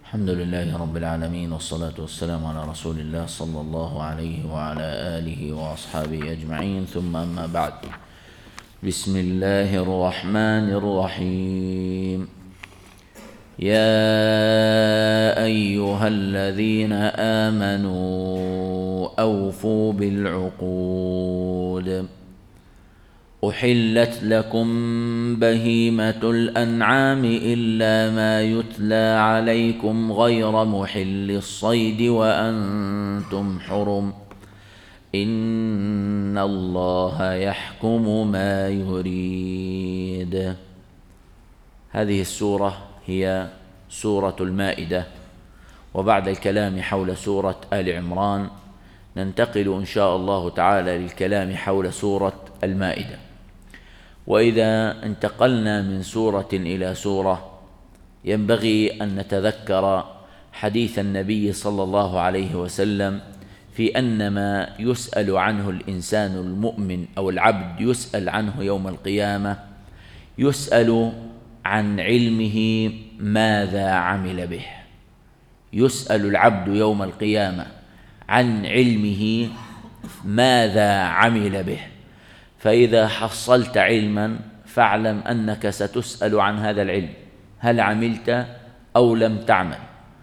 الحمد لله رب العالمين، والصلاة والسلام على رسول الله صلى الله عليه وعلى آله وأصحابه أجمعين، ثم أما بعد. بسم الله الرحمن الرحيم. يا أيها الذين آمنوا أوفوا بالعقود. أحلت لكم بهيمة الأنعام إلا ما يتلى عليكم غير محل الصيد وأنتم حرم، إن الله يحكم ما يريد. هذه السورة هي سورة المائدة، وبعد الكلام حول سورة آل عمران ننتقل إن شاء الله تعالى للكلام حول سورة المائدة. وإذا انتقلنا من سورة إلى سورة ينبغي أن نتذكر حديث النبي صلى الله عليه وسلم في أن ما يسأل عنه الإنسان المؤمن أو العبد يسأل عنه يوم القيامة، يسأل عن علمه ماذا عمل به. يسأل العبد يوم القيامة عن علمه ماذا عمل به. فإذا حصلت علما فاعلم أنك ستسأل عن هذا العلم، هل عملت أو لم تعمل؟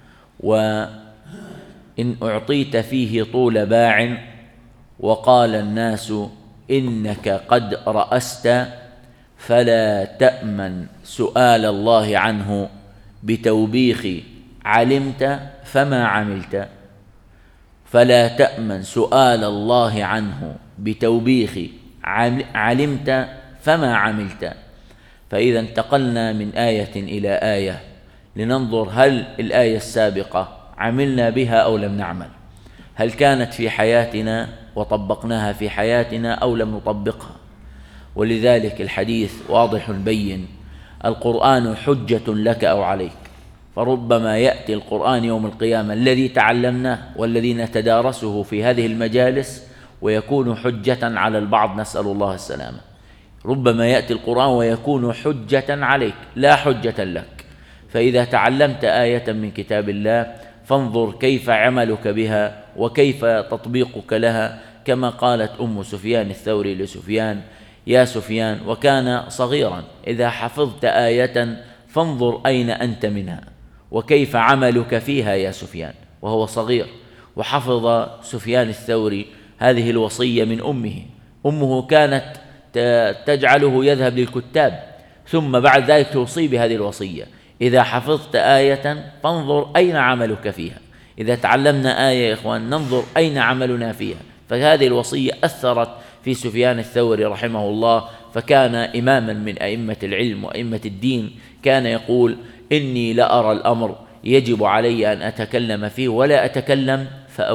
وإن أعطيت فيه طول باع وقال الناس إنك قد رأست، فلا تأمن سؤال الله عنه بتوبيخ علمت فما عملت. فلا تأمن سؤال الله عنه بتوبيخ علمت فما عملت. فإذا انتقلنا من آية إلى آية لننظر هل الآية السابقة عملنا بها أو لم نعمل، هل كانت في حياتنا وطبقناها في حياتنا أو لم نطبقها. ولذلك الحديث واضح بين: القرآن حجة لك أو عليك. فربما يأتي القرآن يوم القيامة الذي تعلمناه والذي نتدارسه في هذه المجالس ويكون حجة على البعض، نسأل الله السلامة. ربما يأتي القرآن ويكون حجة عليك لا حجة لك. فإذا تعلمت آية من كتاب الله فانظر كيف عملك بها وكيف تطبيقك لها، كما قالت أم سفيان الثوري لسفيان: يا سفيان، وكان صغيرا، إذا حفظت آية فانظر أين أنت منها وكيف عملك فيها يا سفيان، وهو صغير. وحفظ سفيان الثوري هذه الوصية من أمه كانت تجعله يذهب للكتاب، ثم بعد ذلك توصي بهذه الوصية: إذا حفظت آية فانظر أين عملك فيها. إذا تعلمنا آية يا إخوان ننظر أين عملنا فيها. فهذه الوصية أثرت في سفيان الثوري رحمه الله، فكان إماما من أئمة العلم وأئمة الدين. كان يقول: إني لأرى الأمر يجب علي أن أتكلم فيه ولا أتكلم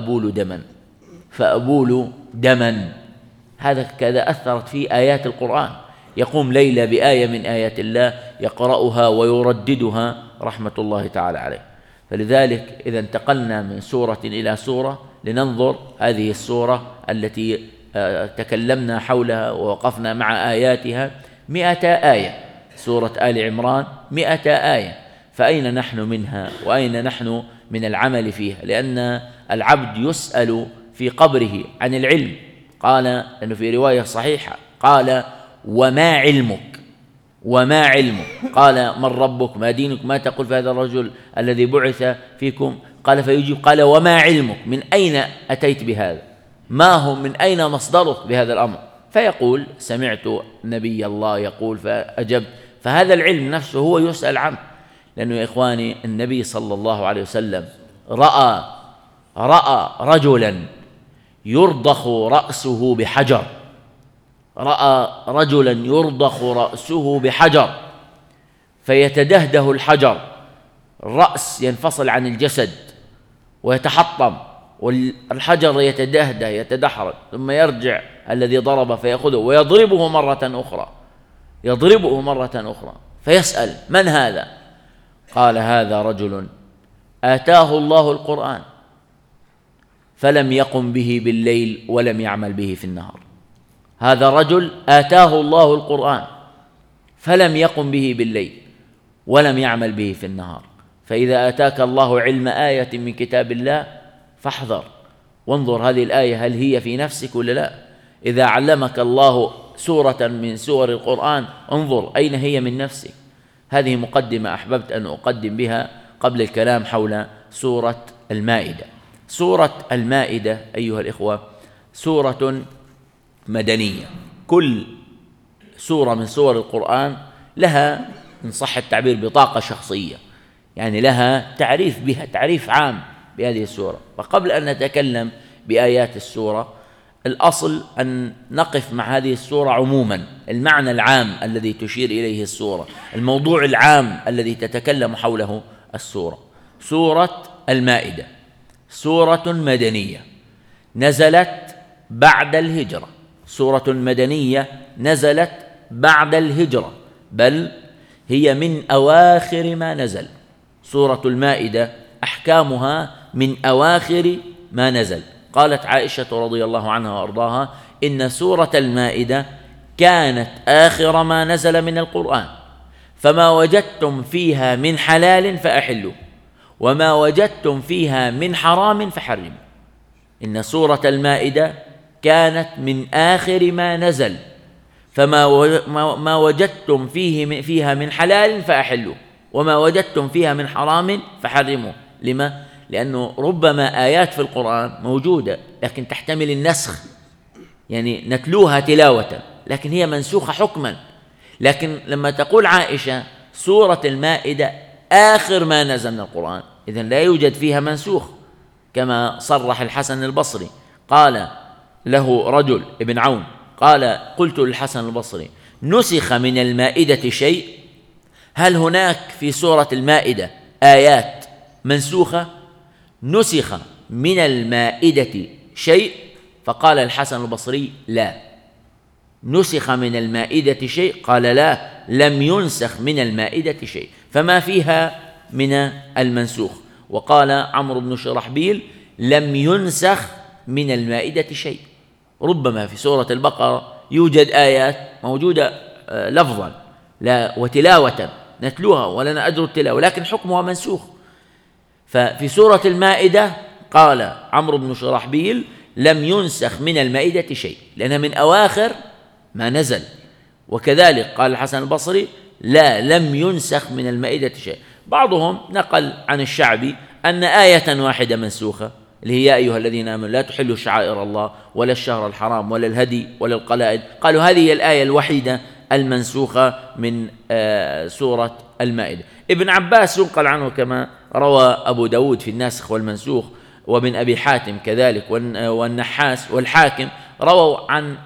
فأبول دما. هذا كذا أثرت في آيات القرآن. يقوم ليلة بآية من آيات الله يقرأها ويرددها رحمة الله تعالى عليه. فلذلك إذا انتقلنا من سورة إلى سورة لننظر هذه السورة التي تكلمنا حولها ووقفنا مع آياتها 100 آية. سورة آل عمران 100 آية. فأين نحن منها وأين نحن من العمل فيها؟ لأن العبد يسأل في قبره عن العلم. قال لأنه في رواية صحيحة قال: وما علمك؟ قال: من ربك؟ ما دينك؟ ما تقول في هذا الرجل الذي بعث فيكم؟ قال فيجيب قال: وما علمك؟ من أين أتيت بهذا؟ ما هو من أين مصدرك بهذا الأمر؟ فيقول: سمعت نبي الله يقول فأجبت. فهذا العلم نفسه هو يسأل عنه. لأنه يا إخواني النبي صلى الله عليه وسلم رأى رجلا يرضخ رأسه بحجر. رأى رجلا يرضخ رأسه بحجر فيتدهده الحجر، الرأس ينفصل عن الجسد ويتحطم، والحجر يتدهده يتدحرج، ثم يرجع الذي ضرب فيأخذه ويضربه مرة أخرى فيسأل: من هذا؟ قال: هذا رجل آتاه الله القرآن فلم يقم به بالليل ولم يعمل به في النهار. هذا رجل آتاه الله القرآن فلم يقم به بالليل ولم يعمل به في النهار. فإذا آتاك الله علم آية من كتاب الله فاحذر وانظر هذه الآية هل هي في نفسك ولا لا. إذا علمك الله سورة من سور القرآن انظر أين هي من نفسك. هذه مقدمة أحببت أن أقدم بها قبل الكلام حول سورة المائدة. سورة المائدة أيها الإخوة سورة مدنية. كل سورة من سور القرآن لها إن صح التعبير بطاقة شخصية، يعني لها تعريف بها، تعريف عام بهذه السورة. فقبل أن نتكلم بآيات السورة الأصل أن نقف مع هذه السورة عموما، المعنى العام الذي تشير إليه السورة، الموضوع العام الذي تتكلم حوله السورة. سورة المائدة سورة مدنية نزلت بعد الهجرة، سورة مدنية نزلت بعد الهجرة، بل هي من أواخر ما نزل. سورة المائدة أحكامها من أواخر ما نزل. قالت عائشة رضي الله عنها وأرضاها إن سورة المائدة كانت آخر ما نزل من القرآن، فما وجدتم فيها من حلال فأحلوا وما وجدتم فيها من حرام فحرموا. إن سورة المائدة كانت من آخر ما نزل، فما وجدتم فيها من حلال فأحلوا وما وجدتم فيها من حرام فحرموا. لما؟ لأنه ربما آيات في القرآن موجودة لكن تحتمل النسخ، يعني نتلوها تلاوة لكن هي منسوخة حكما. لكن لما تقول عائشة سورة المائدة آخر ما نزل من القرآن، إذن لا يوجد فيها منسوخ، كما صرح الحسن البصري. قال له رجل ابن عون قال قلت للحسن البصري نسخ من المائدة شيء؟ هل هناك في سورة المائدة آيات منسوخة؟ نسخ من المائدة شيء؟ فقال الحسن البصري لا. نسخ من المائدة شيء؟ قال لا، لم ينسخ من المائدة شيء، فما فيها من المنسوخ. وقال عمرو بن شرحبيل لم ينسخ من المائدة شيء. ربما في سورة البقرة يوجد آيات موجودة لفظا لا وتلاوة نتلوها ولنا أجر التلاوة لكن حكمها منسوخ. ففي سورة المائدة قال عمرو بن شرحبيل لم ينسخ من المائدة شيء لأنها من أواخر ما نزل. وكذلك قال الحسن البصري لا، لم ينسخ من المائدة شيء. بعضهم نقل عن الشعبي أن آية واحدة منسوخة اللي هي يا أيها الذين آمنوا لا تحلوا شعائر الله ولا الشهر الحرام ولا الهدي ولا القلائد. قالوا هذه هي الآية الوحيدة المنسوخة من سورة المائدة. ابن عباس ينقل عنه كما روى أبو داود في الناسخ والمنسوخ، وابن أبي حاتم كذلك والنحاس والحاكم رووا عن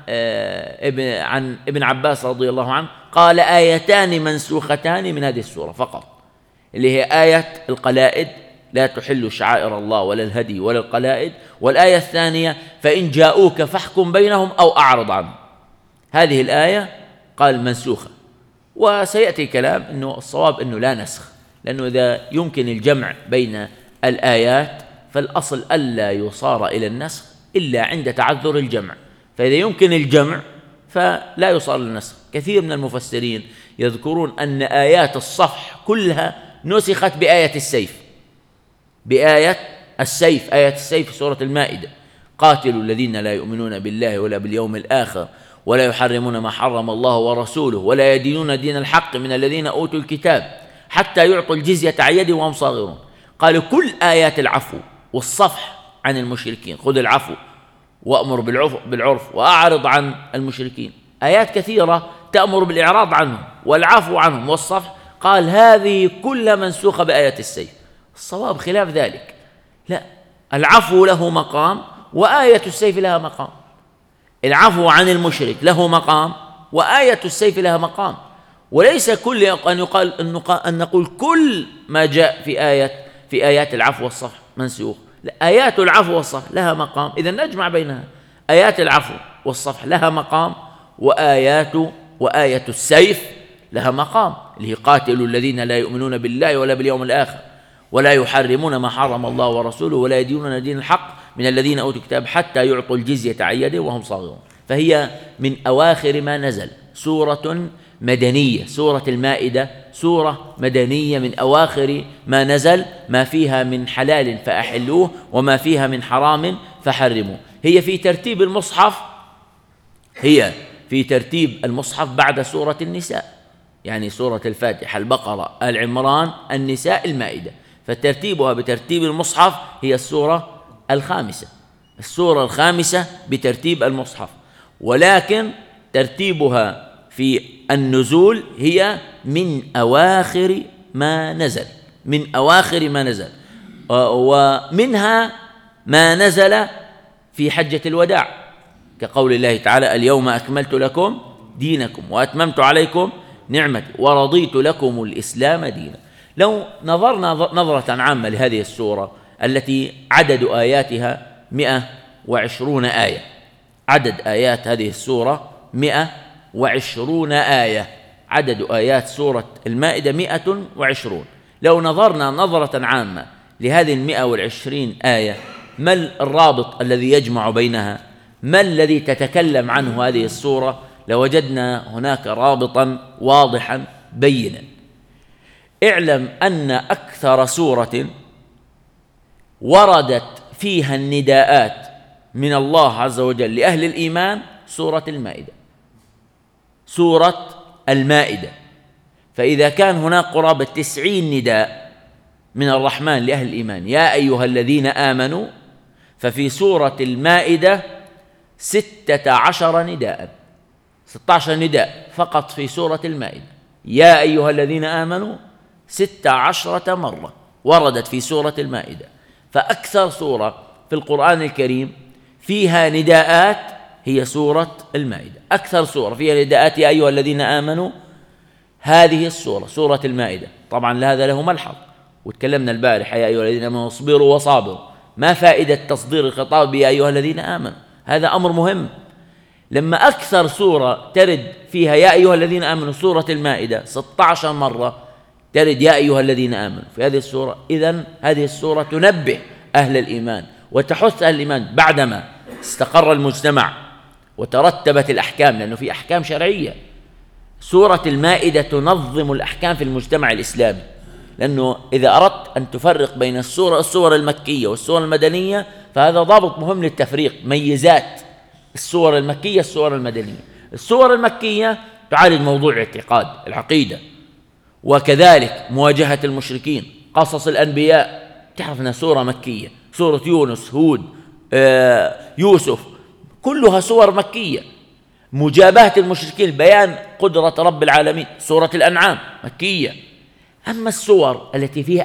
ابن عباس رضي الله عنه قال آيتان منسوختان من هذه السورة فقط، اللي هي آية القلائد لا تحلوا شعائر الله ولا الهدي ولا القلائد، والآية الثانية فإن جاءوك فاحكم بينهم أو أعرض عنهم. هذه الآية قال منسوخة. وسيأتي كلام أنه الصواب أنه لا نسخ، لأنه إذا يمكن الجمع بين الآيات فالأصل ألا يصار إلى النسخ إلا عند تعذر الجمع، فإذا يمكن الجمع فلا يصار للنسخ. كثير من المفسرين يذكرون أن آيات الصفح كلها نسخت بآية السيف، بآية السيف، آية السيف في سورة المائدة قاتلوا الذين لا يؤمنون بالله ولا باليوم الآخر ولا يحرمون ما حرم الله ورسوله ولا يدينون دين الحق من الذين أوتوا الكتاب حتى يعطوا الجزية عن يد وهم صاغرون. قالوا كل آيات العفو والصفح عن المشركين، خذ العفو وأمر بالعرف وأعرض عن المشركين، آيات كثيرة تأمر بالإعراض عنهم والعفو عنهم والصفح. قال هذه كلها منسوخة بآية السيف. الصواب خلاف ذلك، لا، العفو له مقام وآية السيف لها مقام. العفو عن المشرك له مقام وآية السيف لها مقام، وليس كل أن نقول كل ما جاء في آيات العفو والصفح منسوخ. لا، آيات العفو والصفح لها مقام، إذا نجمع بينها. آيات العفو والصفح لها مقام وآية السيف لها مقام، اللي هي قاتلوا الذين لا يؤمنون بالله ولا باليوم الآخر ولا يحرمون ما حرم الله ورسوله ولا يدينون دين الحق من الذين أوتوا الكتاب حتى يعطوا الجزية عن يد وهم صاغرون. فهي من أواخر ما نزل، سورة مدنية. سورة المائدة سورة مدنية من أواخر ما نزل، ما فيها من حلال فأحلوه وما فيها من حرام فحرموه. هي في ترتيب المصحف بعد سورة النساء، يعني سورة الفاتحة، البقرة، آل عمران، النساء، المائدة، فترتيبها بترتيب المصحف هي السورة الخامسة بترتيب المصحف، ولكن ترتيبها في النزول هي من أواخر ما نزل، ومنها ما نزل في حجة الوداع، كقول الله تعالى: اليوم أكملت لكم دينكم وأتممت عليكم نعمتي ورضيت لكم الإسلام دينا. لو نظرنا نظرة عامة لهذه السورة التي عدد آياتها 120 آية، عدد آيات هذه السورة 120 آية، عدد آيات سورة المائدة 120. لو نظرنا نظرة عامة لهذه 120 آية، ما الرابط الذي يجمع بينها؟ ما الذي تتكلم عنه هذه السورة؟ لوجدنا هناك رابطا واضحا بينا. اعلم أن أكثر سورة وردت فيها النداءات من الله عز وجل لأهل الإيمان سورة المائدة. فإذا كان هناك قرابة 90 نداء من الرحمن لأهل الإيمان: يا أيها الذين آمنوا، ففي سورة المائدة 16 نداء فقط في سورة المائدة. يا أيها الذين آمنوا 16 مرة وردت في سورة المائدة. فأكثر سورة في القرآن الكريم فيها نداءات هي سورة المائدة. أكثر سورة فيها نداءات يا أيها الذين آمنوا هذه السورة، سورة المائدة. طبعا هذا له ملحظ، وتكلمنا البارحة: يا أيها الذين آمنوا اصبروا وصابروا. ما فائدة تصدير الخطاب يا أيها الذين آمنوا؟ هذا أمر مهم. لما أكثر سورة ترد فيها يا أيها الذين آمنوا سورة المائدة 16 مرة ترد يا أيها الذين آمنوا في هذه السورة، إذن هذه السورة تنبه أهل الإيمان وتحث أهل الإيمان بعدما استقر المجتمع وترتبت الأحكام، لأنه في أحكام شرعية. سورة المائدة تنظم الأحكام في المجتمع الإسلامي، لأنه إذا أردت أن تفرق بين السور المكية والسور المدنية فهذا ضابط مهم للتفريق، ميزات السور المكية السور المدنية. السور المكية تعالج موضوع الاعتقاد، العقيدة، وكذلك مواجهة المشركين، قصص الأنبياء، تعرف أنها سورة مكية. سورة يونس، هود، يوسف، كلها سور مكية. مجابهة المشركين، بيان قدرة رب العالمين، سورة الأنعام مكية. أما السور التي فيها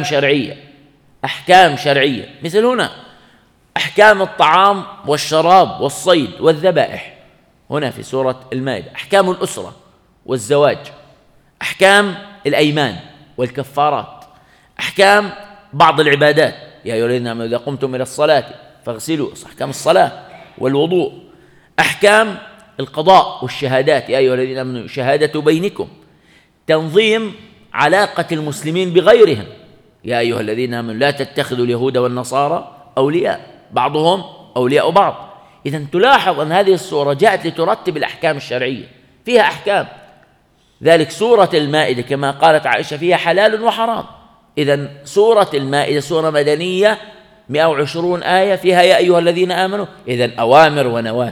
أحكام شرعية مثل هنا أحكام الطعام والشراب والصيد والذبائح، هنا في سورة المائدة أحكام الأسرة والزواج، أحكام الأيمان والكفارات، أحكام بعض العبادات: يا أيها الذين آمنوا إذا قمتم إلى الصلاة فاغسلوا، أحكام الصلاة والوضوء، أحكام القضاء والشهادات: يا أيها الذين آمنوا شهادة بينكم، تنظيم علاقة المسلمين بغيرهم: يا أيها الذين آمنوا لا تتخذوا اليهود والنصارى أولياء بعضهم أولياء بعض. إذن تلاحظ أن هذه السورة جاءت لترتب الأحكام الشرعية، فيها أحكام. ذلك سورة المائدة كما قالت عائشة فيها حلال وحرام. إذن سورة المائدة سورة مدنية 120 آية فيها يا أيها الذين آمنوا، إذن أوامر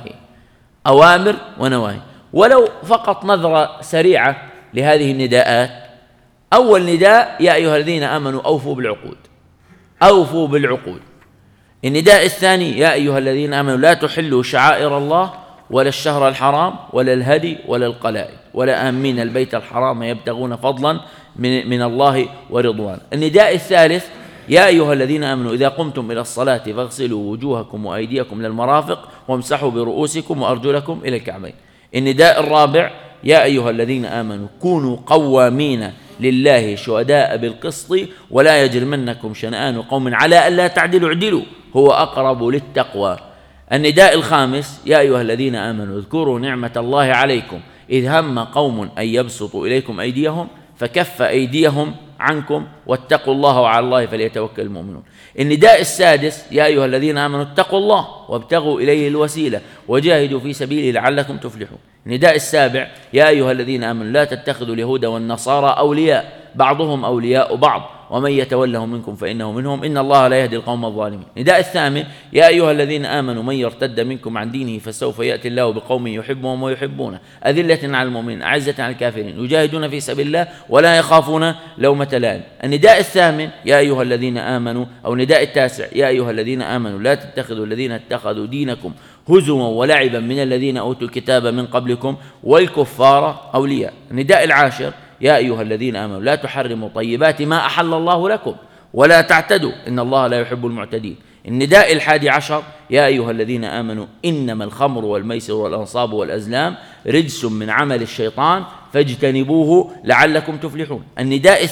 ونواهي. ولو فقط نظرة سريعة لهذه النداءات: أول نداء يا أيها الذين آمنوا أوفوا بالعقود. النداء الثاني يا أيها الذين آمنوا لا تحلوا شعائر الله ولا الشهر الحرام ولا الهدي ولا القلائد ولا آمين البيت الحرام يبتغون فضلا من الله ورضوان. النداء الثالث يا أيها الذين آمنوا إذا قمتم إلى الصلاة فاغسلوا وجوهكم وأيديكم إلى المرافق وامسحوا برؤوسكم وأرجلكم إلى الكعبين. النداء الرابع يا أيها الذين آمنوا كونوا قوامين لله شهداء بالقسط ولا يجرمنكم شنآن قوم على ألا تعدلوا اعدلوا هو أقرب للتقوى. النداء الخامس يا أيها الذين آمنوا اذكروا نعمة الله عليكم إذ هم قوم أن يبسطوا إليكم أيديهم فكف أيديهم عنكم واتقوا الله وعلى الله فليتوكل المؤمنون. النداء السادس: يا أيها الذين آمنوا اتقوا الله وابتغوا إليه الوسيلة وجاهدوا في سبيله لعلكم تفلحون. النداء السابع: يا أيها الذين آمنوا لا تتخذوا اليهود والنصارى أولياء بعضهم أولياء بعض ومن يتولهم منكم فإنه منهم إن الله لا يهدي القوم الظالمين. النداء الثامن: يا أيها الذين آمنوا من يرتد منكم عن دينه فسوف يأتي الله بقوم يحبهم ويحبونه أذلة على المؤمنين أعزة على الكافرين يجاهدون في سبيل الله ولا يخافون لومة لائم. النداء الثامن: يا أيها الذين آمنوا، أو النداء التاسع: يا أيها الذين آمنوا لا تتخذوا الذين اتخذوا دينكم هزوا ولعبا من الذين أوتوا الكتاب من قبلكم والكفار أولياء. النداء العاشر: يا أيها الذين آمنوا لا تحرموا طيبات ما أحل الله لكم ولا تعتدوا إن الله لا يحب المعتدين. النداء الحادي عشر: يا أيها الذين آمنوا إنما الخمر والميسر والأنصاب والأزلام رجس من عمل الشيطان فاجتنبوه لعلكم تفلحون. النداء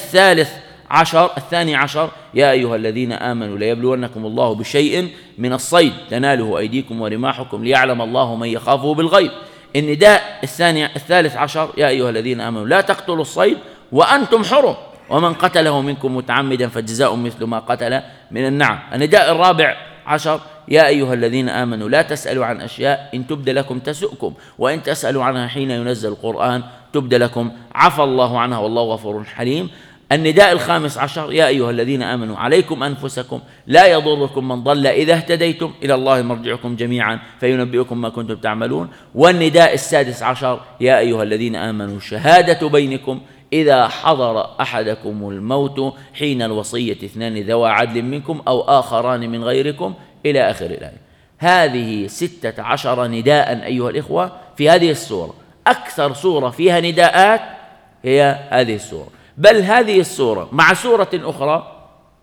الثاني عشر: يا أيها الذين آمنوا ليبلونكم الله بشيء من الصيد تناله أيديكم ورماحكم ليعلم الله من يخافه بالغيب. النداء الثالث عشر: يا أيها الذين آمنوا لا تقتلوا الصيد وأنتم حرم ومن قتله منكم متعمدا فجزاء مثل ما قتل من النعم. النداء الرابع عشر: يا أيها الذين آمنوا لا تسألوا عن أشياء إن تبد لكم تسؤكم وإن تسألوا عنها حين ينزل القرآن تبد لكم عفى الله عنها والله غفور حليم. النداء الخامس عشر: يا أيها الذين آمنوا عليكم أنفسكم لا يضركم من ضل إذا اهتديتم إلى الله مرجعكم جميعا فينبئكم ما كنتم تعملون. والنداء السادس عشر: يا أيها الذين آمنوا شهادة بينكم إذا حضر أحدكم الموت حين الوصية اثنان ذوى عدل منكم أو آخران من غيركم إلى آخر الآية. هذه 16 نداء أيها الإخوة في هذه السورة. أكثر سورة فيها نداءات هي هذه السورة، بل هذه السورة مع سورة أخرى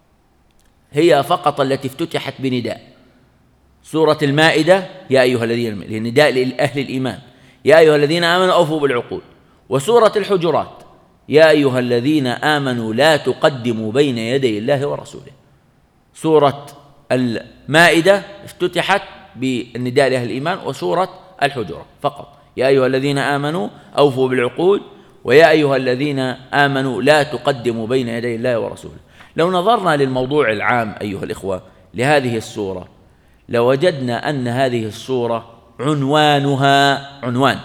هي فقط التي افتتحت بنداء. سورة المائدة: يا أيها الذين آمنوا، نداء لأهل الإيمان: يا أيها الذين آمنوا أوفوا بالعقود. وسورة الحجرات: يا أيها الذين آمنوا لا تقدموا بين يدي الله ورسوله. سورة المائدة افتتحت بالنداء لأهل الإيمان، وسورة الحجرات فقط: يا أيها الذين آمنوا أوفوا بالعقود، ويا أيها الذين آمنوا لا تقدموا بين يدي الله ورسوله. لو نظرنا للموضوع العام أيها الإخوة لهذه السورة لوجدنا أن هذه السورة عنوانها عنوان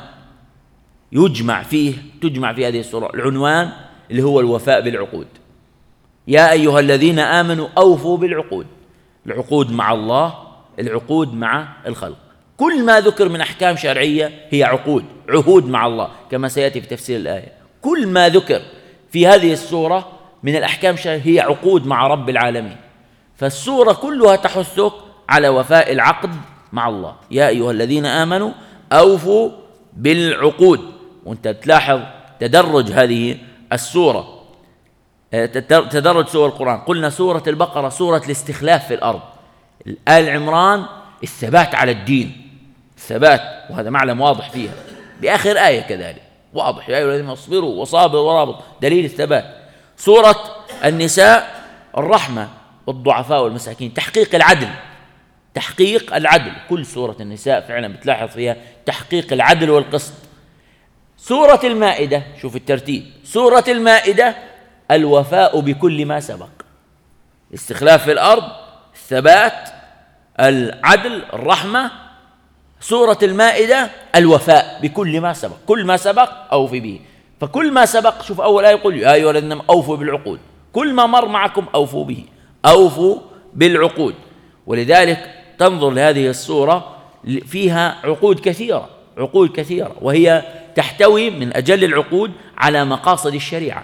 تجمع في هذه السورة العنوان اللي هو الوفاء بالعقود. يا أيها الذين آمنوا أوفوا بالعقود، العقود مع الله، العقود مع الخلق. كل ما ذكر من أحكام شرعية هي عهود مع الله كما سيأتي في تفسير الآية. كل ما ذكر في هذه السورة من الأحكام الشرعية هي عقود مع رب العالمين. فالسورة كلها تحثك على وفاء العقد مع الله. يا أيها الذين آمنوا أوفوا بالعقود. وأنت تلاحظ تدرج هذه السورة، تدرج سور القرآن. قلنا سورة البقرة سورة الاستخلاف في الأرض، آل عمران الثبات على الدين، الثبات، وهذا معلم واضح فيها. بآخر آية كذلك واضح: يا أيها الذين اصبروا وصابروا ورابطوا، دليل الثبات. سورة النساء الرحمة والضعفاء والمساكين، تحقيق العدل. كل سورة النساء فعلا بتلاحظ فيها تحقيق العدل والقسط. سورة المائدة، شوف الترتيب: سورة المائدة الوفاء بكل ما سبق، استخلاف في الأرض، الثبات، العدل، الرحمة. سورة المائدة الوفاء بكل ما سبق، كل ما سبق أوفي به. فكل ما سبق، شوف أول آية يقول: يا أيها الذين آمنوا أوفوا بالعقود. كل ما مر معكم أوفوا به، أوفوا بالعقود. ولذلك تنظر لهذه السورة فيها عقود كثيرة، وهي تحتوي من أجل العقود على مقاصد الشريعة.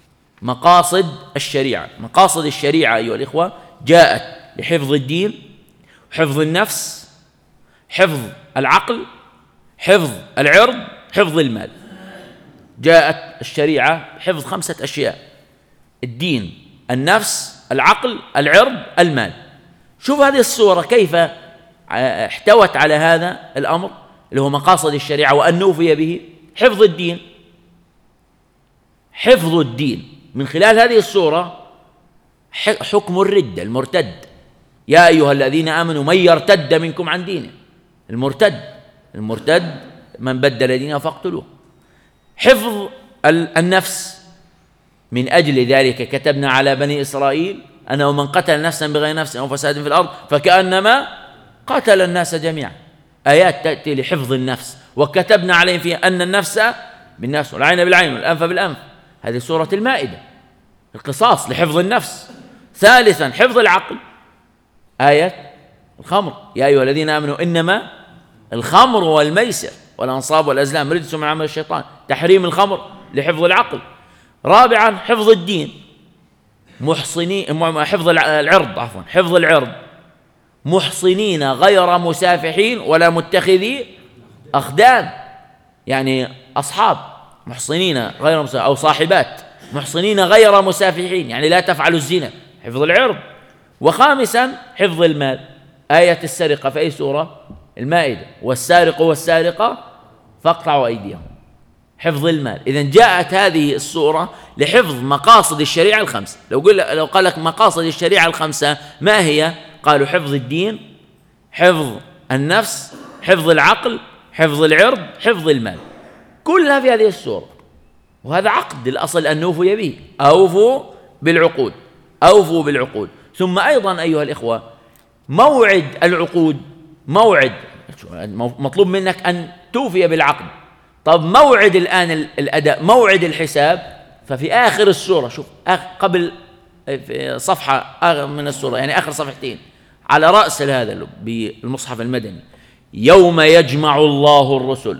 مقاصد الشريعة أيها الإخوة جاءت لحفظ الدين، حفظ النفس، حفظ العقل، حفظ العرض، حفظ المال. جاءت الشريعة حفظ 5 أشياء: الدين، النفس، العقل، العرض، المال. شوف هذه السورة كيف احتوت على هذا الأمر اللي هو مقاصد الشريعة وأن نوفي به. حفظ الدين من خلال هذه السورة، حكم الردة، المرتد: يا أيها الذين آمنوا من يرتد منكم عن دينه. المرتد من بدل دينه فاقتلوه. حفظ النفس: من أجل ذلك كتبنا على بني إسرائيل أنه من قتل نفسا بغير نفس أو فساد في الأرض فكأنما قتل الناس جميعا. آيات تأتي لحفظ النفس، وكتبنا عليهم فيها أن النفس بالنفس والعين بالعين والأنف بالأنف. هذه سورة المائدة، القصاص لحفظ النفس. ثالثا حفظ العقل، آية الخمر، يا أيها الذين آمنوا إنما الخمر والميسر والأنصاب والأزلام رجس من عمل الشيطان، تحريم الخمر لحفظ العقل. رابعا حفظ الدين، حفظ العرض، حفظ العرض، محصنين غير مسافحين ولا متخذي أخدان، يعني أصحاب محصنين غير مسافحين أو صاحبات محصنين غير مسافحين، يعني لا تفعلوا الزنا، حفظ العرض. وخامسا حفظ المال، آية السرقة في أي سورة؟ المائدة، والسارق والسارقة فاقطعوا أيديهم، حفظ المال. إذن جاءت هذه السورة لحفظ مقاصد الشريعة الخمسة. لو قال لك مقاصد الشريعة الخمسة ما هي؟ قالوا حفظ الدين، حفظ النفس، حفظ العقل، حفظ العرض، حفظ المال، كلها في هذه السورة. وهذا عقد، الأصل أن نوفي به، أوفوا بالعقود، أوفوا بالعقود. ثم أيضا أيها الإخوة موعد العقود، موعد مطلوب منك أن توفي بالعقد. طب موعد الآن الأداء، موعد الحساب، ففي آخر السورة، شوف قبل صفحة من السورة، يعني آخر صفحتين على رأس هذا بالمصحف المدني: يوم يجمع الله الرسل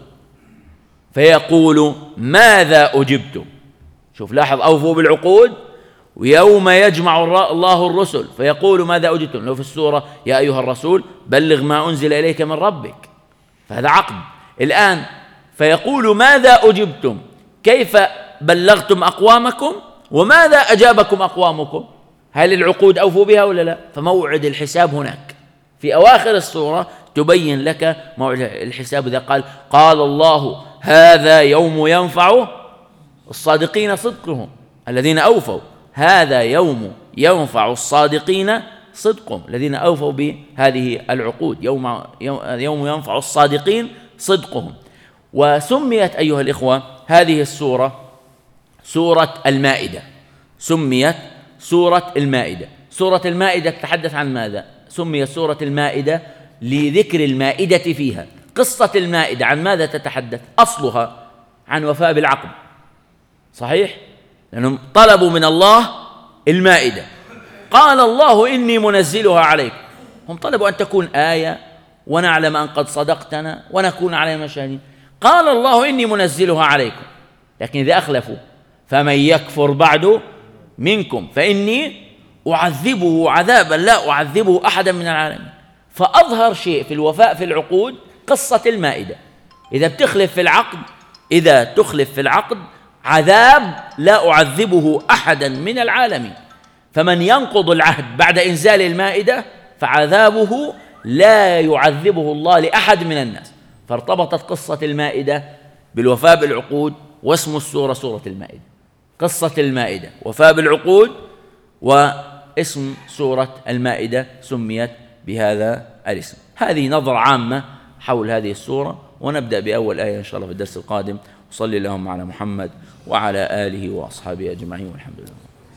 فيقول ماذا أجبتم. شوف لاحظ، أوفوا بالعقود، ويوم يجمع الله الرسل فيقول ماذا أجبتم. لو في السورة يا أيها الرسول بلغ ما أنزل إليك من ربك، فهذا عقد. الآن فيقول ماذا أجبتم، كيف بلغتم أقوامكم وماذا أجابكم أقوامكم، هل العقود أوفوا بها ولا لا؟ فموعد الحساب هناك في أواخر السورة تبين لك موعد الحساب. إذا قال الله هذا يوم ينفع الصادقين صدقهم الذين أوفوا، هذا يوم ينفع الصادقين صدقهم الذين أوفوا بهذه العقود، يوم ينفع الصادقين صدقهم. وسميت أيها الإخوة هذه السورة سورة المائدة، سميت سورة المائدة. سورة المائدة تتحدث عن ماذا؟ سميت سورة المائدة لذكر المائدة فيها. قصة المائدة عن ماذا تتحدث؟ أصلها عن وفاء بالعقد، صحيح؟ لأنهم طلبوا من الله المائدة، قال الله إني منزلها عليكم، هم طلبوا أن تكون آية ونعلم أن قد صدقتنا ونكون عليهم شاهدين. قال الله إني منزلها عليكم، لكن إذا أخلفوا فمن يكفر بعد منكم فإني أعذبه عذابا لا أعذبه أحدا من العالمين. فأظهر شيء في الوفاء في العقود قصة المائدة. إذا تخلف في العقد عذاب لا أعذبه أحدا من العالمين. فمن ينقض العهد بعد إنزال المائدة فعذابه لا يعذبه الله لأحد من الناس. فارتبطت قصة المائدة بالوفاء بالعقود، واسم السورة سورة المائدة، قصة المائدة وفاء بالعقود، واسم سورة المائدة سميت بهذا الاسم. هذه نظرة عامة حول هذه السورة، ونبدأ بأول آية إن شاء الله في الدرس القادم. وصلي اللهم على محمد وعلى آله وأصحابه أجمعين، والحمد لله.